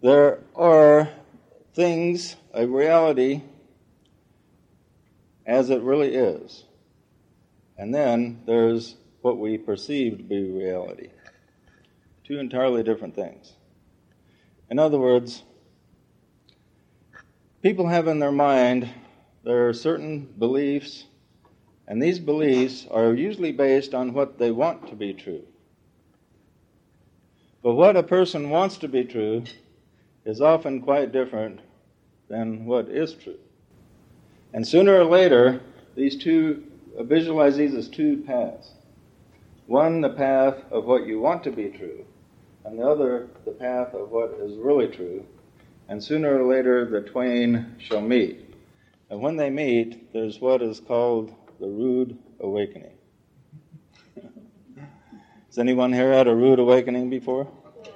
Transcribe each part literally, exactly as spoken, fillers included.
there are things, a reality, as it really is. And then there's what we perceive to be reality. Two entirely different things. In other words, people have in their mind, there are certain beliefs, and these beliefs are usually based on what they want to be true. But what a person wants to be true is often quite different than what is true. And sooner or later, these two, visualize these as two paths. One, the path of what you want to be true, and the other, the path of what is really true. And sooner or later, the twain shall meet. And when they meet, there's what is called the rude awakening. Has anyone here had a rude awakening before?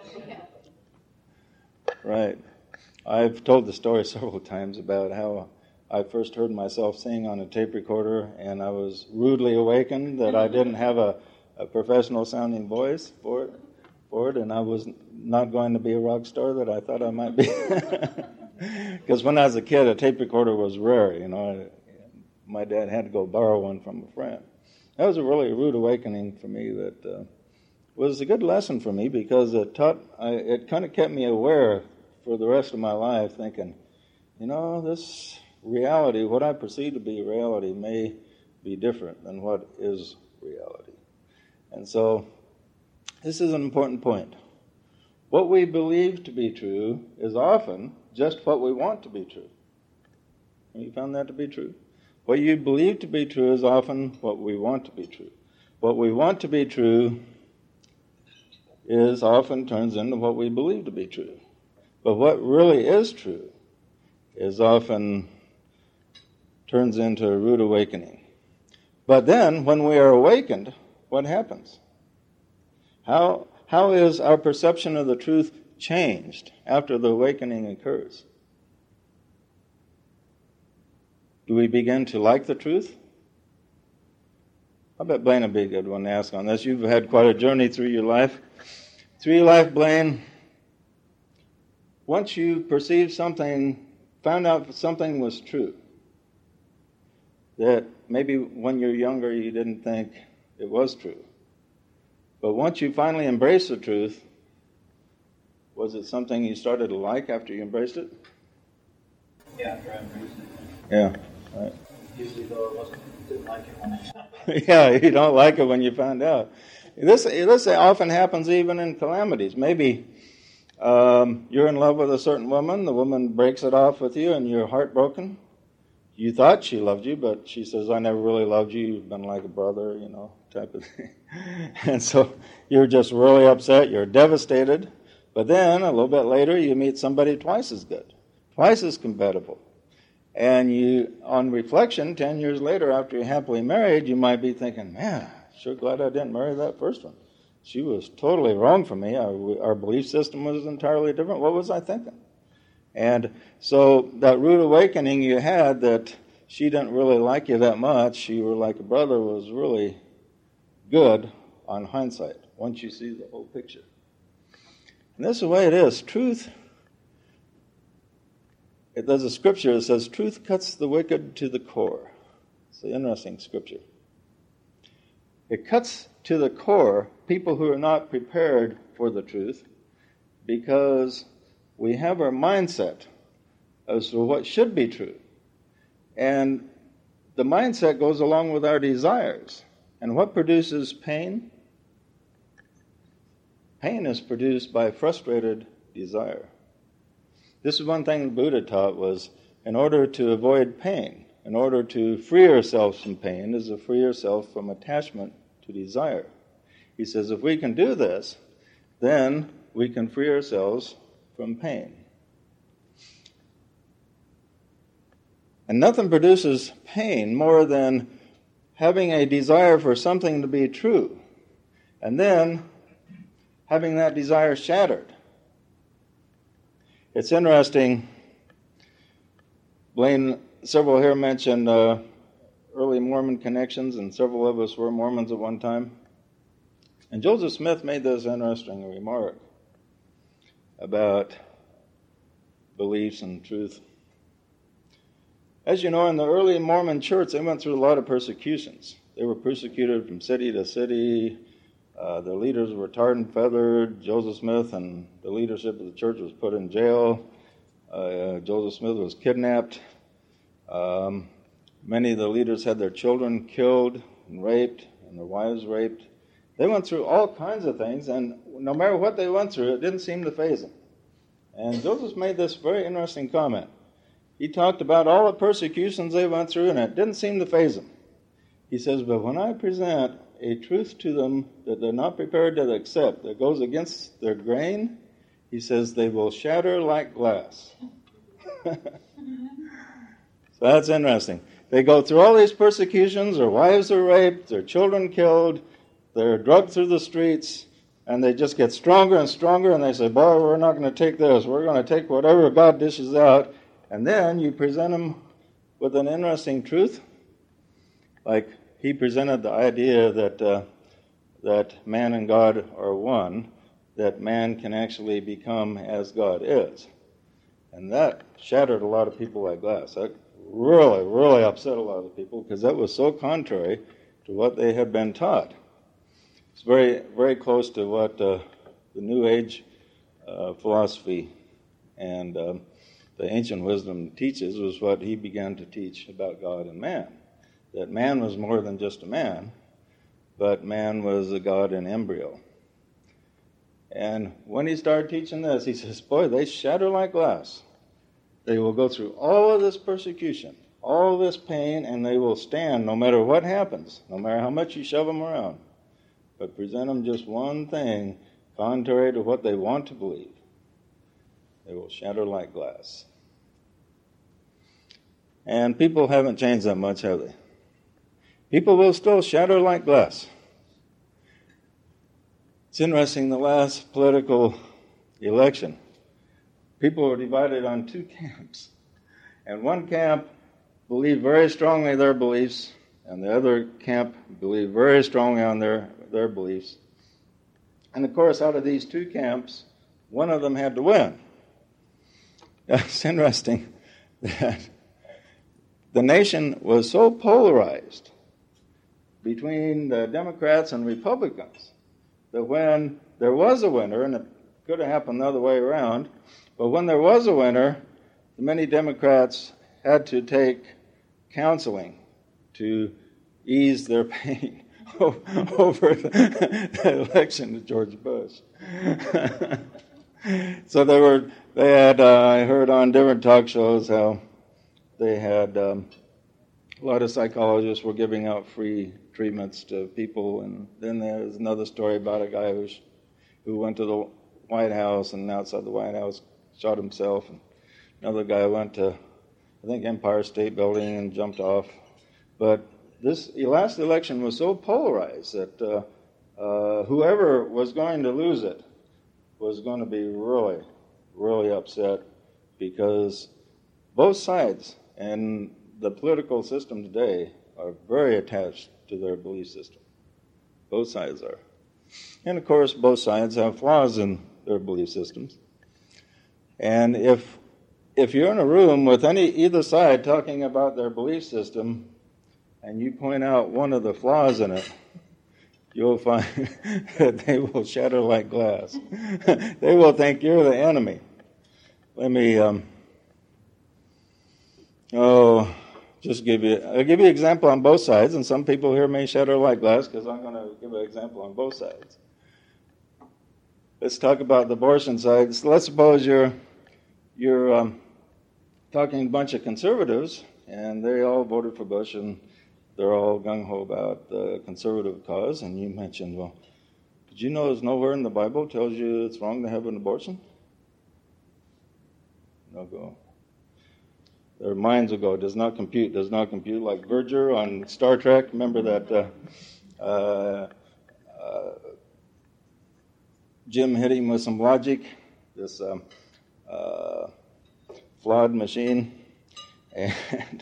Right. I've told the story several times about how I first heard myself sing on a tape recorder, and I was rudely awakened that I didn't have a, a professional-sounding voice for it, for it, and I was not going to be a rock star that I thought I might be. Because when I was a kid, a tape recorder was rare, you know. My dad had to go borrow one from a friend. That was a really rude awakening for me that uh, was a good lesson for me because it taught, I, it kind of kept me aware for the rest of my life, thinking, you know, this reality, what I perceive to be reality, may be different than what is reality. And so, this is an important point. What we believe to be true is often just what we want to be true. Have you found that to be true? What you believe to be true is often what we want to be true. What we want to be true is often turns into what we believe to be true. But what really is true is often turns into a rude awakening. But then, when we are awakened, what happens? How, how is our perception of the truth changed after the awakening occurs? Do we begin to like the truth? I bet Blaine would be a good one to ask on this. You've had quite a journey through your life. Through your life, Blaine, once you perceived something, found out something was true, that maybe when you're younger you didn't think it was true. But once you finally embraced the truth, was it something you started to like after you embraced it? Yeah, after I embraced it. Yeah. Right. Usually, though, I wasn't, didn't like it when I found out. Yeah, you don't like it when you find out. This, this often happens even in calamities. Maybe um, you're in love with a certain woman, the woman breaks it off with you, and you're heartbroken. You thought she loved you, but she says, I never really loved you, you've been like a brother, you know, type of thing. And so you're just really upset, you're devastated. But then, a little bit later, you meet somebody twice as good, twice as compatible. And you, on reflection, ten years later, after you're happily married, you might be thinking, man, sure glad I didn't marry that first one. She was totally wrong for me. Our, our belief system was entirely different. What was I thinking? And so that rude awakening you had that she didn't really like you that much, you were like a brother, was really good on hindsight, once you see the whole picture. And this is the way it is. Truth, it, there's a scripture that says, truth cuts the wicked to the core. It's an interesting scripture. It cuts to the core people who are not prepared for the truth because we have our mindset as to what should be true. And the mindset goes along with our desires. And what produces pain? Pain is produced by frustrated desire. This is one thing the Buddha taught was, in order to avoid pain, in order to free ourselves from pain, is to free ourselves from attachment to desire. He says, if we can do this, then we can free ourselves from pain. And nothing produces pain more than having a desire for something to be true, and then having that desire shattered. It's interesting, Blaine, several here mentioned uh, early Mormon connections, and several of us were Mormons at one time. And Joseph Smith made this interesting remark about beliefs and truth. As you know, in the early Mormon church, they went through a lot of persecutions. They were persecuted from city to city. Uh, the leaders were tarred and feathered. Joseph Smith and the leadership of the church was put in jail. Uh, Joseph Smith was kidnapped. Um, many of the leaders had their children killed and raped and their wives raped. They went through all kinds of things, and no matter what they went through, it didn't seem to faze them. And Joseph made this very interesting comment. He talked about all the persecutions they went through, and it didn't seem to faze them. He says, but when I present a truth to them that they're not prepared to accept, that goes against their grain, he says, they will shatter like glass. So that's interesting. They go through all these persecutions, their wives are raped, their children killed, they're drugged through the streets, and they just get stronger and stronger, and they say, boy, we're not going to take this. We're going to take whatever God dishes out. And then you present them with an interesting truth. Like he presented the idea that uh, that man and God are one, that man can actually become as God is. And that shattered a lot of people like glass. That really, really upset a lot of people because that was so contrary to what they had been taught. It's very, very close to what uh, the New Age uh, philosophy and um, the ancient wisdom teaches was what he began to teach about God and man. That man was more than just a man, but man was a God in embryo. And when he started teaching this, he says, boy, they shatter like glass. They will go through all of this persecution, all of this pain, and they will stand no matter what happens, no matter how much you shove them around. But present them just one thing contrary to what they want to believe. They will shatter like glass. And people haven't changed that much, have they? People will still shatter like glass. It's interesting, the last political election, people were divided on two camps. And one camp believed very strongly their beliefs, and the other camp believed very strongly on their, their beliefs. And of course, out of these two camps, one of them had to win. It's interesting that the nation was so polarized between the Democrats and Republicans that when there was a winner, and it could have happened the other way around, but when there was a winner, many Democrats had to take counseling to ease their pain over the election of George Bush. So they were, they had, uh, I heard on different talk shows how they had um, a lot of psychologists were giving out free treatments to people, and then there's another story about a guy who who went to the White House and outside the White House shot himself, and another guy went to, I think, Empire State Building and jumped off. But this last election was so polarized that uh, uh, whoever was going to lose it was going to be really, really upset because both sides and the political system today are very attached to their belief system. Both sides are. And of course, both sides have flaws in their belief systems. And if if you're in a room with any either side talking about their belief system, and you point out one of the flaws in it, you'll find that they will shatter like glass. They will think you're the enemy. Let me, um, oh, just give you, I'll give you an example on both sides, and some people here may shatter like glass because I'm going to give an example on both sides. Let's talk about the abortion side. So let's suppose you're you're um, talking to a bunch of conservatives, and they all voted for Bush, and they're all gung-ho about the conservative cause, and you mentioned, well, did you know there's nowhere in the Bible tells you it's wrong to have an abortion? No go. Their minds will go, does not compute, does not compute, like Verger on Star Trek. Remember that uh, uh, uh, Jim hit him with some logic, this um, uh, flawed machine, and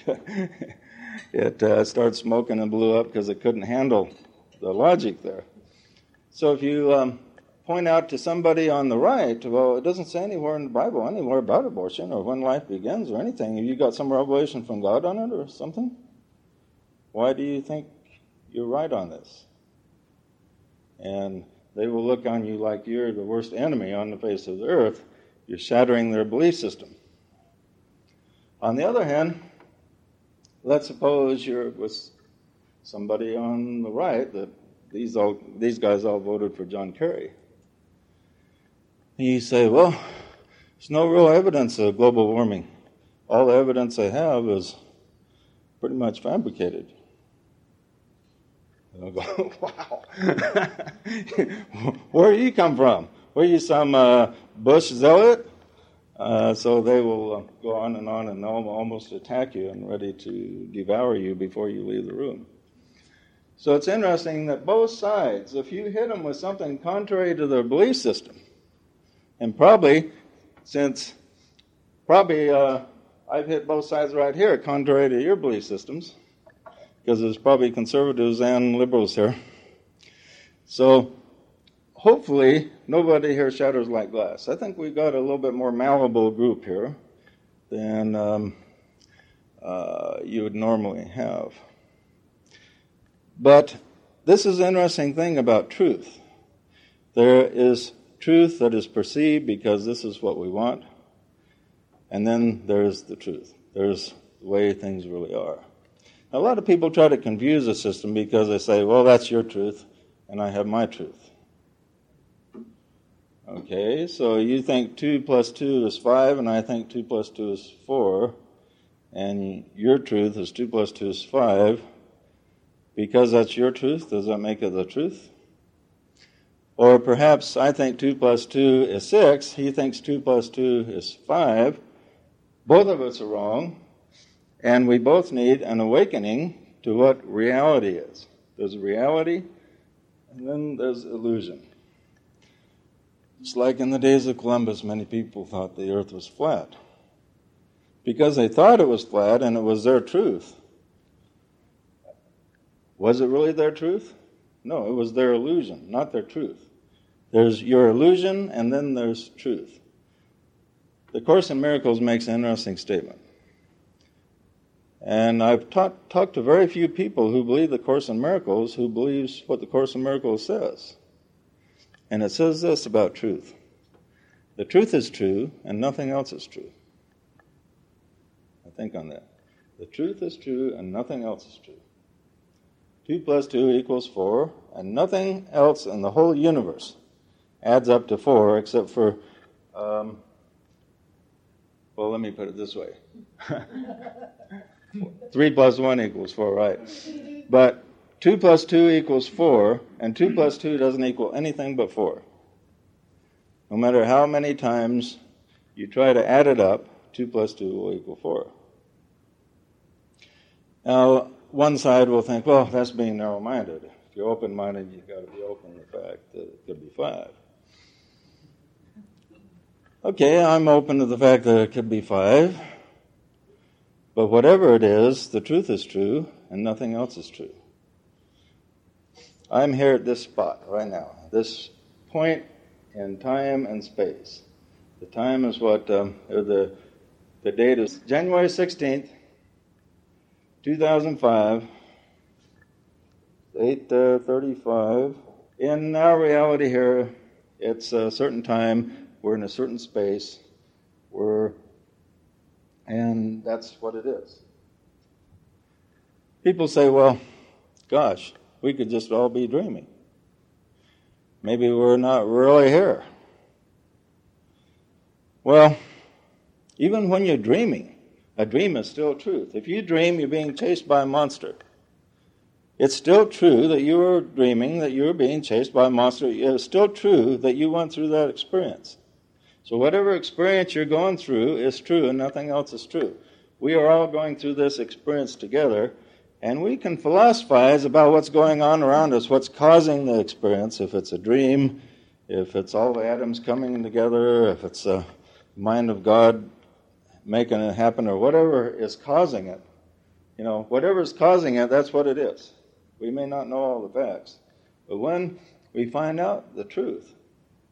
it uh, started smoking and blew up because it couldn't handle the logic there. So if you um, point out to somebody on the right, well, it doesn't say anywhere in the Bible anywhere about abortion or when life begins or anything. Have you got some revelation from God on it or something? Why do you think you're right on this? And they will look on you like you're the worst enemy on the face of the earth. You're shattering their belief system. On the other hand, let's suppose you're with somebody on the right that these all these guys all voted for John Kerry. And you say, well, there's no real evidence of global warming. All the evidence they have is pretty much fabricated. And I'll go, wow. Where do you come from? Were you some uh, Bush zealot? Uh, so they will uh, go on and on and almost attack you and ready to devour you before you leave the room. So it's interesting that both sides, if you hit them with something contrary to their belief system, and probably, since probably uh, I've hit both sides right here, contrary to your belief systems, because there's probably conservatives and liberals here. So hopefully nobody here shatters like glass. I think we've got a little bit more malleable group here than um, uh, you would normally have. But this is an interesting thing about truth. There is truth that is perceived because this is what we want, and then there's the truth. There's the way things really are. Now, a lot of people try to confuse the system because they say, well, that's your truth, and I have my truth. Okay, so you think two plus two is five, and I think two plus two is four, and your truth is two plus two is five. Because that's your truth, does that make it the truth? Or perhaps I think two plus two is six, he thinks two plus two is five. Both of us are wrong, and we both need an awakening to what reality is. There's reality, and then there's illusion. It's like in the days of Columbus, many people thought the earth was flat. Because they thought it was flat and it was their truth. Was it really their truth? No, it was their illusion, not their truth. There's your illusion, and then there's truth. The Course in Miracles makes an interesting statement. And I've taught, talked to very few people who believe the Course in Miracles who believes what the Course in Miracles says. And it says this about truth. The truth is true, and nothing else is true. I think on that. The truth is true, and nothing else is true. Two plus two equals four, and nothing else in the whole universe adds up to four except for, um, well, let me put it this way. Three plus one equals four, right? But two plus two equals four, and two plus two doesn't equal anything but four. No matter how many times you try to add it up, two plus two will equal four. Now, one side will think, well, that's being narrow-minded. If you're open-minded, you've got to be open to the fact that it could be five. Okay, I'm open to the fact that it could be five. But whatever it is, the truth is true, and nothing else is true. I'm here at this spot right now, this point in time and space. The time is what, um, or the, the date is January sixteenth, two thousand five, eight thirty-five. In our reality here, it's a certain time, we're in a certain space, we're, and that's what it is. People say, well, gosh, we could just all be dreaming. Maybe we're not really here. Well, even when you're dreaming, a dream is still truth. If you dream you're being chased by a monster, it's still true that you were dreaming that you were being chased by a monster. It's still true that you went through that experience. So whatever experience you're going through is true and nothing else is true. We are all going through this experience together, and we can philosophize about what's going on around us, what's causing the experience, if it's a dream, if it's all the atoms coming together, if it's a mind of God making it happen, or whatever is causing it. You know, whatever is causing it, that's what it is. We may not know all the facts. But when we find out the truth,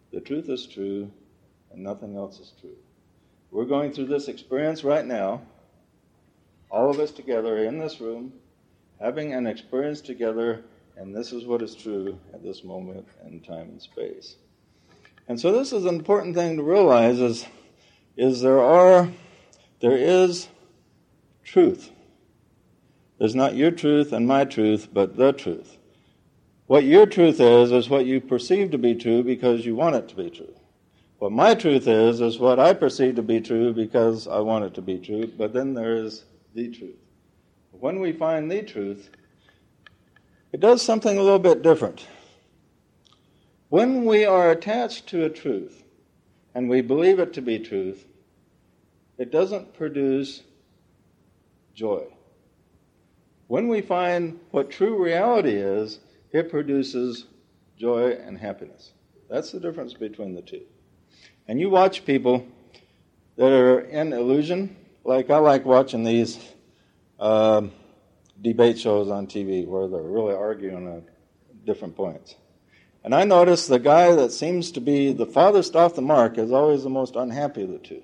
The truth is true, and nothing else is true. We're going through this experience right now, all of us together in this room, having an experience together, and this is what is true at this moment in time and space. And so this is an important thing to realize is, is there are, there is truth. There's not your truth and my truth, but the truth. What your truth is, is what you perceive to be true because you want it to be true. What my truth is, is what I perceive to be true because I want it to be true, but then there is the truth. When we find the truth, it does something a little bit different. When we are attached to a truth, and we believe it to be truth, it doesn't produce joy. When we find what true reality is, it produces joy and happiness. That's the difference between the two. And you watch people that are in illusion, like I like watching these um, debate shows on T V where they're really arguing on different points. And I notice the guy that seems to be the farthest off the mark is always the most unhappy of the two.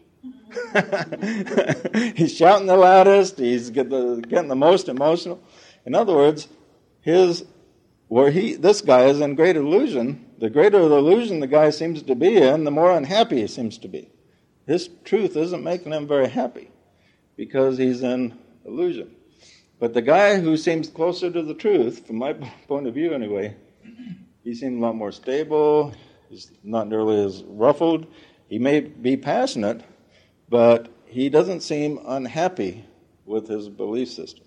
He's shouting the loudest, he's get the, getting the most emotional. In other words, his where he this guy is in great illusion, the greater the illusion the guy seems to be in, the more unhappy he seems to be. His truth isn't making him very happy because he's in illusion. But the guy who seems closer to the truth, from my point of view anyway, he seems a lot more stable, he's not nearly as ruffled. He may be passionate, but he doesn't seem unhappy with his belief system.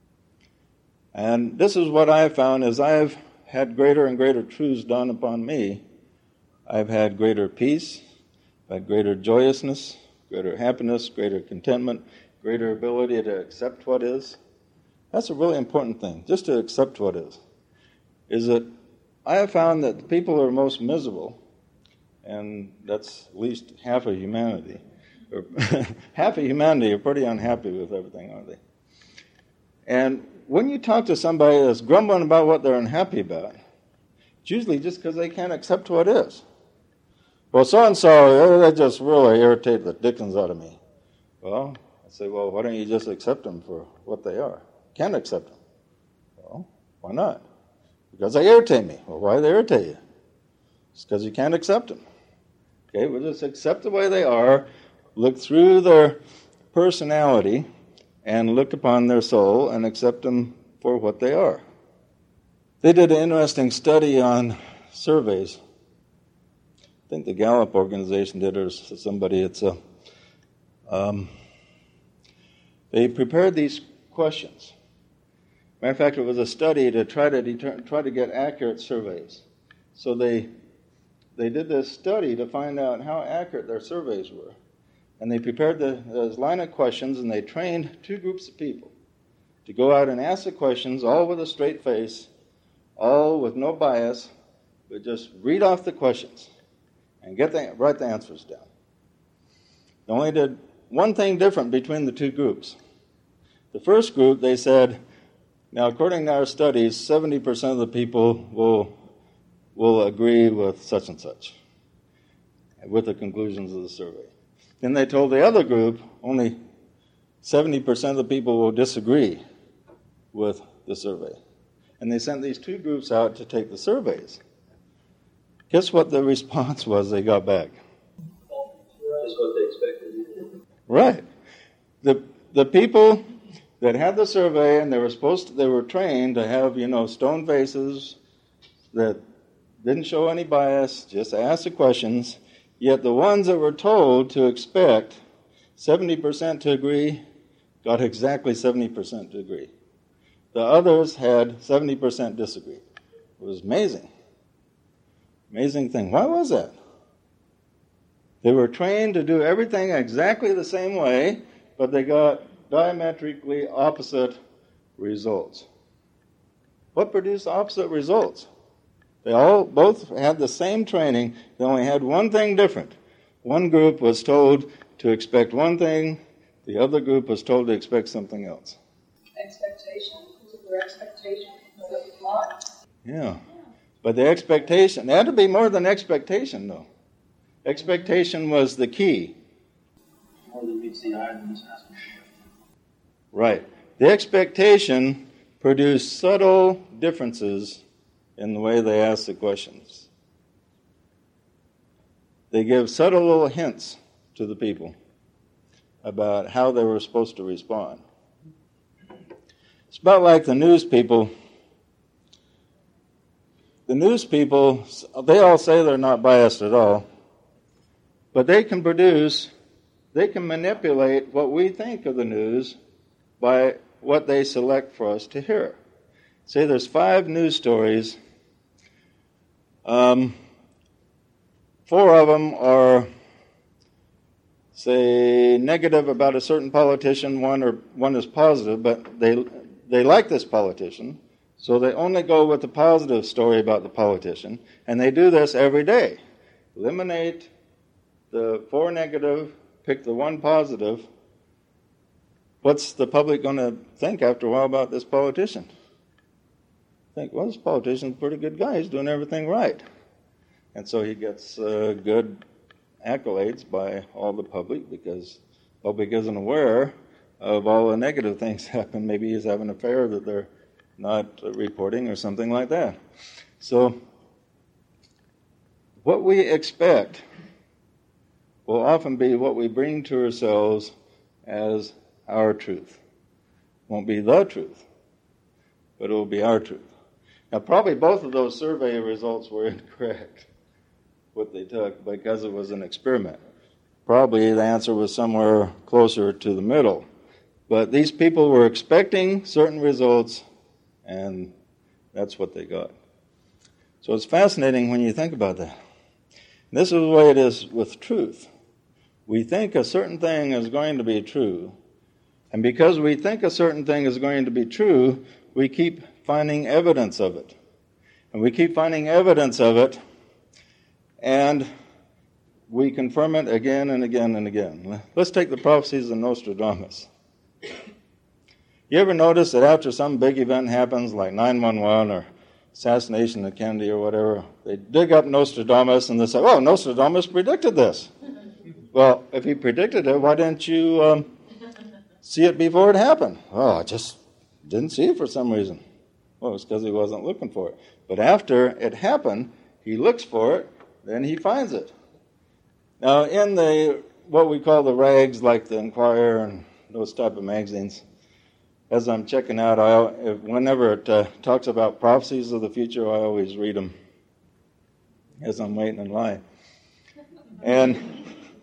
And this is what I've found as I've had greater and greater truths dawn upon me. I've had greater peace, I've had greater joyousness, greater happiness, greater contentment, greater ability to accept what is. That's a really important thing, just to accept what is. Is that I have found that the people who are most miserable, and that's at least half of humanity, or half of humanity are pretty unhappy with everything, aren't they? And when you talk to somebody that's grumbling about what they're unhappy about, it's usually just because they can't accept what is. Well, so-and-so, they just really irritate the dickens out of me. Well, I say, well, why don't you just accept them for what they are? Can't accept them. Well, why not? Because they irritate me. Well, why do they irritate you? It's because you can't accept them. Okay, we'll just accept the way they are, look through their personality, and look upon their soul and accept them for what they are. They did an interesting study on surveys. I think the Gallup organization did it, or somebody. It's a. Um, they prepared these questions. Matter of fact, it was a study to try to deter- try to get accurate surveys. So they they did this study to find out how accurate their surveys were. And they prepared the, this line of questions, and they trained two groups of people to go out and ask the questions, all with a straight face, all with no bias, but just read off the questions and get the, write the answers down. They only did one thing different between the two groups. The first group, they said, now according to our studies, seventy percent of the people will will agree with such and such, with the conclusions of the survey. Then they told the other group, only seventy percent of the people will disagree with the survey. And they sent these two groups out to take the surveys. Guess what the response was they got back? Just what they expected. Right. The the people that had the survey, and they were supposed to, they were trained to have, you know, stone faces that didn't show any bias, just ask the questions. Yet the ones that were told to expect seventy percent to agree got exactly seventy percent to agree. The others had seventy percent disagree. It was amazing. Amazing thing. Why was that? They were trained to do everything exactly the same way, but they got diametrically opposite results. What produced opposite results? They all both had the same training. They only had one thing different. One group was told to expect one thing. The other group was told to expect something else. Expectation. Was it their expectation? Was it not? Yeah. But the expectation, there had to be more than expectation, though. Expectation was the key. More than meets the eye than is asked. Right. The expectation produced subtle differences in the way they ask the questions. They give subtle little hints to the people about how they were supposed to respond. It's about like the news people. The news people, they all say they're not biased at all, but they can produce, they can manipulate what we think of the news by what they select for us to hear. Say there's five news stories. Um, four of them are, say, negative about a certain politician. One or one is positive, but they they like this politician, so they only go with the positive story about the politician, and they do this every day. Eliminate the four negative, pick the one positive. What's the public going to think after a while about this politician? Think, well, this politician's a pretty good guy. He's doing everything right. And so he gets uh, good accolades by all the public because the public isn't aware of all the negative things happen. Maybe he's having an affair that they're not uh, reporting or something like that. So what we expect will often be what we bring to ourselves as our truth. It won't be the truth, but it will be our truth. Now, probably both of those survey results were incorrect, what they took, because it was an experiment. Probably the answer was somewhere closer to the middle. But these people were expecting certain results, and that's what they got. So it's fascinating when you think about that. This is the way it is with truth. We think a certain thing is going to be true, and because we think a certain thing is going to be true, we keep finding evidence of it. And we keep finding evidence of it, and we confirm it again and again and again. Let's take the prophecies of Nostradamus. You ever notice that after some big event happens, like nine one one or assassination of Kennedy or whatever, they dig up Nostradamus and they say, oh, Nostradamus predicted this. Well, if he predicted it, why didn't you um, see it before it happened? Oh, I just didn't see it for some reason. Well, it's because he wasn't looking for it. But after it happened, he looks for it, then he finds it. Now, in the what we call the rags, like the Enquirer and those type of magazines, as I'm checking out, I, whenever it uh, talks about prophecies of the future, I always read them as I'm waiting in line. And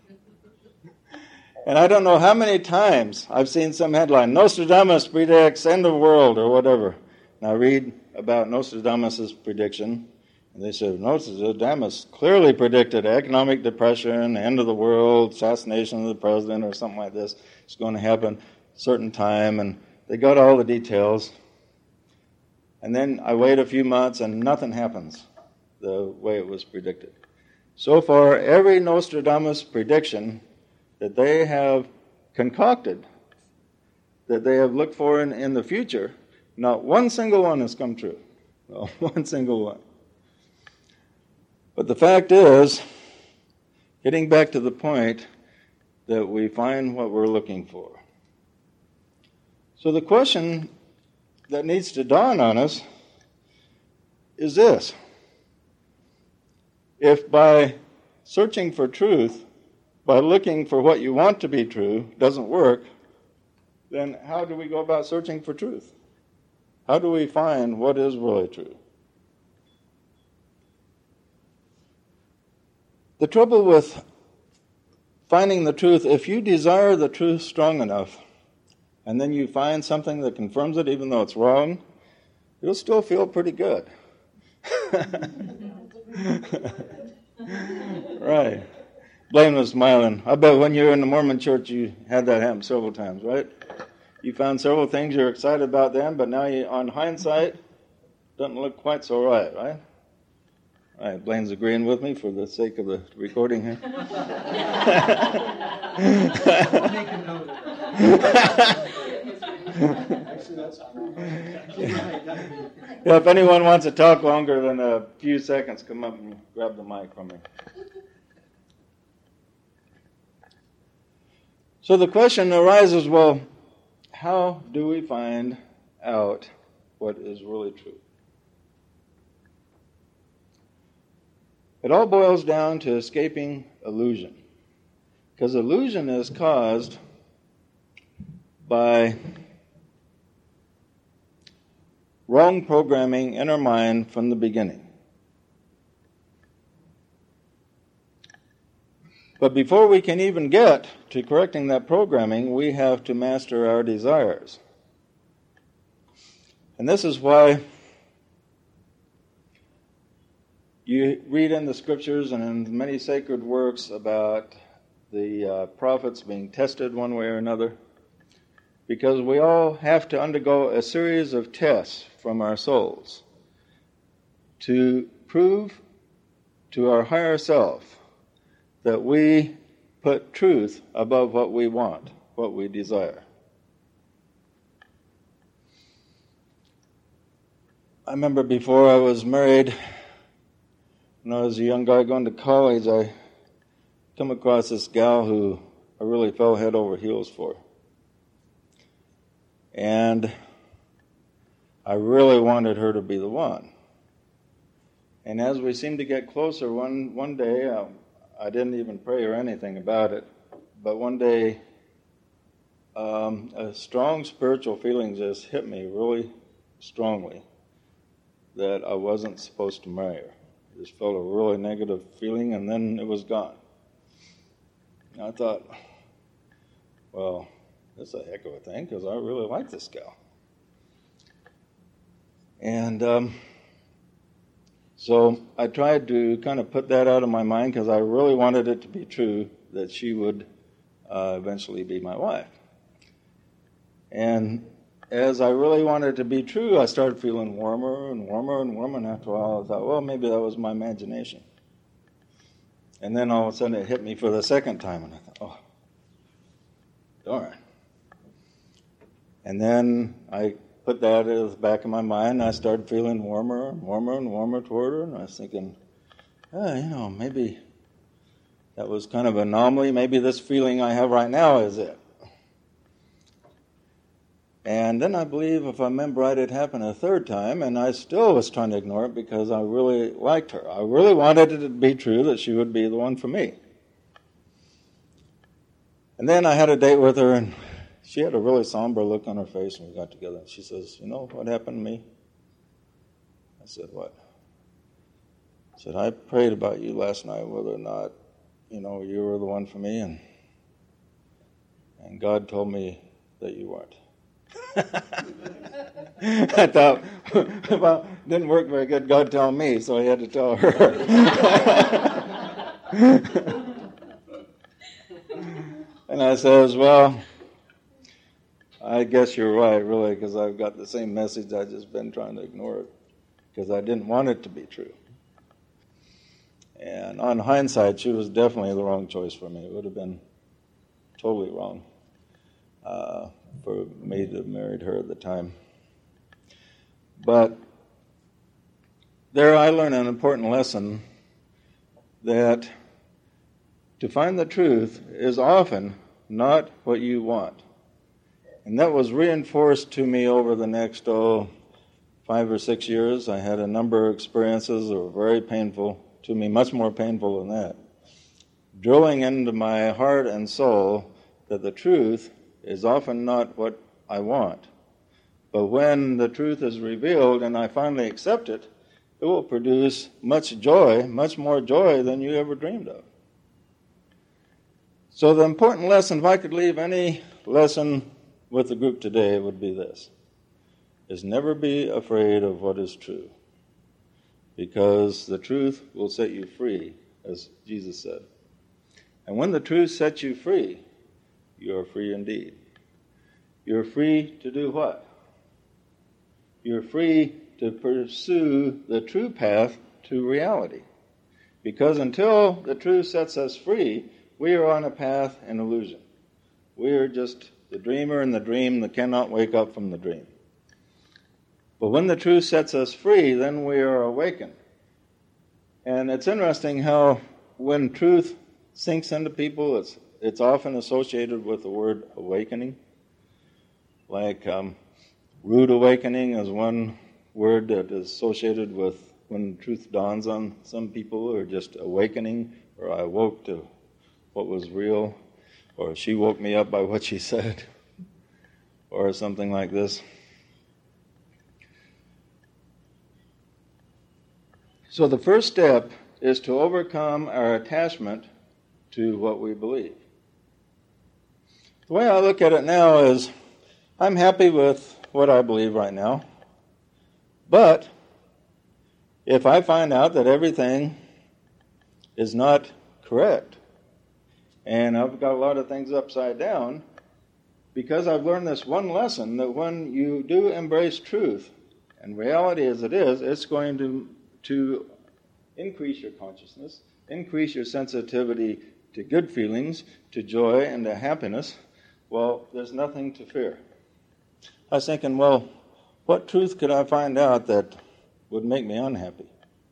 and I don't know how many times I've seen some headline, Nostradamus predicts end of world or whatever. And I read about Nostradamus' prediction, and they said, Nostradamus clearly predicted economic depression, end of the world, assassination of the president or something like this. It's going to happen a certain time, and they got all the details. And then I wait a few months, and nothing happens the way it was predicted. So far, every Nostradamus prediction that they have concocted, that they have looked for in, in the future, not one single one has come true. Not one single one. But the fact is, getting back to the point, that we find what we're looking for. So the question that needs to dawn on us is this. If by searching for truth, by looking for what you want to be true, doesn't work, then how do we go about searching for truth? How do we find what is really true? The trouble with finding the truth, if you desire the truth strong enough, and then you find something that confirms it even though it's wrong, you'll still feel pretty good. Right. Blaine was smiling. I bet when you were in the Mormon church you had that happen several times, right? You found several things you're excited about then, but now you, on hindsight, doesn't look quite so right, right? All right, Blaine's agreeing with me for the sake of the recording here. Make a note of that. Actually, that's Yeah, if anyone wants to talk longer than a few seconds, come up and grab the mic from me. So the question arises, well, how do we find out what is really true? It all boils down to escaping illusion. Because illusion is caused by wrong programming in our mind from the beginning. But before we can even get to correcting that programming, we have to master our desires. And this is why you read in the scriptures and in many sacred works about the uh, prophets being tested one way or another, because we all have to undergo a series of tests from our souls to prove to our higher self that we put truth above what we want, what we desire. I remember before I was married, when I was a young guy going to college, I come across this gal who I really fell head over heels for. And I really wanted her to be the one. And as we seemed to get closer, one, one day, I, I didn't even pray or anything about it, but one day um, a strong spiritual feeling just hit me really strongly that I wasn't supposed to marry her. I just felt a really negative feeling, and then it was gone. And I thought, well, that's a heck of a thing, because I really like this gal. And um, so I tried to kind of put that out of my mind, because I really wanted it to be true that she would uh, eventually be my wife. And as I really wanted it to be true, I started feeling warmer and warmer and warmer, and after a while I thought, well, maybe that was my imagination. And then all of a sudden it hit me for the second time, and I thought, oh, darn. And then I put that in the back of my mind, and I started feeling warmer and warmer and warmer toward her, and I was thinking, oh, you know, maybe that was kind of an anomaly. Maybe this feeling I have right now is it. And then I believe, if I remember right, it happened a third time, and I still was trying to ignore it because I really liked her. I really wanted it to be true that she would be the one for me. And then I had a date with her, and she had a really somber look on her face when we got together. She says, you know what happened to me? I said, what? I said, I prayed about you last night, whether or not, you know, you were the one for me, and and God told me that you weren't. I thought, well, it didn't work very good, God telling me, so I had to tell her. And I says, well, I guess you're right, really, because I've got the same message. I've just been trying to ignore it because I didn't want it to be true. And on hindsight, she was definitely the wrong choice for me. It would have been totally wrong uh, for me to have married her at the time. But there I learned an important lesson that to find the truth is often not what you want. And that was reinforced to me over the next, oh, five or six years. I had a number of experiences that were very painful to me, much more painful than that, drilling into my heart and soul that the truth is often not what I want. But when the truth is revealed and I finally accept it, it will produce much joy, much more joy than you ever dreamed of. So the important lesson, if I could leave any lesson with the group today, would be this, is never be afraid of what is true, because the truth will set you free, as Jesus said. And when the truth sets you free, you are free indeed. You're free to do what? You're free to pursue the true path to reality. Because until the truth sets us free, we are on a path in illusion. We are just the dreamer in the dream that cannot wake up from the dream. But when the truth sets us free, then we are awakened. And it's interesting how when truth sinks into people, it's it's often associated with the word awakening. Like um, rude awakening is one word that is associated with when truth dawns on some people, or just awakening, or I woke to what was real, or she woke me up by what she said, or something like this. So the first step is to overcome our attachment to what we believe. The way I look at it now is, I'm happy with what I believe right now, but if I find out that everything is not correct, and I've got a lot of things upside down, because I've learned this one lesson, that when you do embrace truth, and reality as it is, it's going to, to increase your consciousness, increase your sensitivity to good feelings, to joy, and to happiness. Well, there's nothing to fear. I was thinking, well, what truth could I find out that would make me unhappy?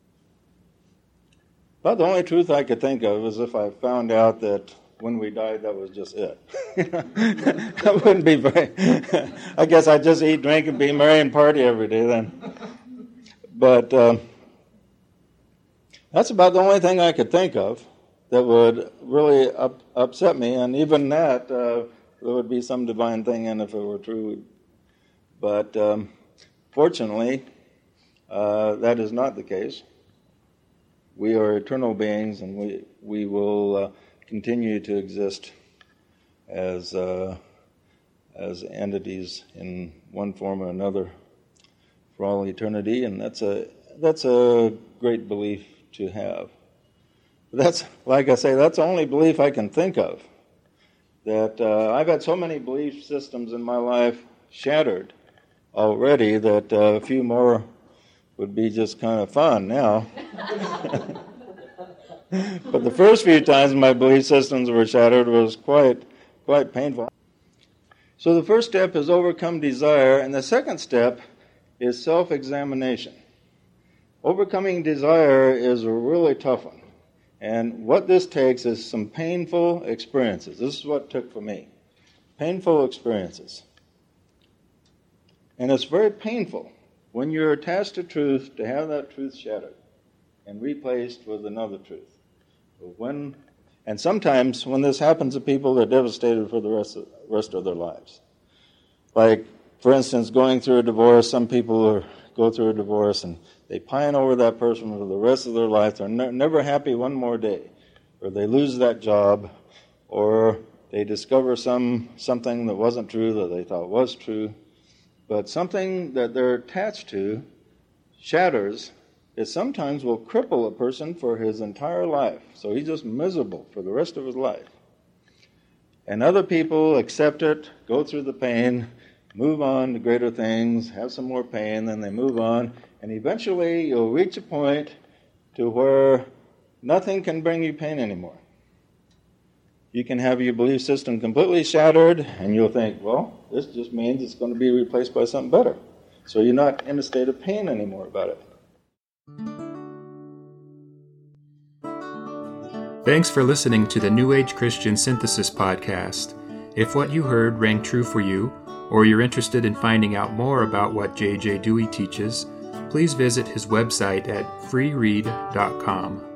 Well, the only truth I could think of is if I found out that when we died, that was just it. That wouldn't be very... I guess I'd just eat, drink, and be merry and party every day then. But uh, that's about the only thing I could think of that would really up, upset me, and even that, uh, there would be some divine thing in if it were true. But um, fortunately, uh, that is not the case. We are eternal beings, and we we will uh, continue to exist as uh, as entities in one form or another for all eternity, and that's a that's a great belief to have. That's, like I say, that's the only belief I can think of. That uh, I've had so many belief systems in my life shattered already that uh, a few more would be just kind of fun now. But the first few times my belief systems were shattered was quite, quite painful. So the first step is overcome desire, and the second step is self-examination. Overcoming desire is a really tough one. And what this takes is some painful experiences. This is what it took for me. Painful experiences. And it's very painful when you're attached to truth to have that truth shattered and replaced with another truth. When, and sometimes when this happens to people, they're devastated for the rest of, rest of their lives. Like, for instance, going through a divorce, some people are, go through a divorce and they pine over that person for the rest of their life. They're ne- never happy one more day. Or they lose that job, or they discover some something that wasn't true that they thought was true. But something that they're attached to shatters. It sometimes will cripple a person for his entire life. So he's just miserable for the rest of his life. And other people accept it, go through the pain, move on to greater things, have some more pain, then they move on, and eventually you'll reach a point to where nothing can bring you pain anymore. You can have your belief system completely shattered, and you'll think, well, this just means it's going to be replaced by something better. So you're not in a state of pain anymore about it. Thanks for listening to the New Age Christian Synthesis podcast. If what you heard rang true for you, or you're interested in finding out more about what J J. Dewey teaches, please visit his website at free read dot com.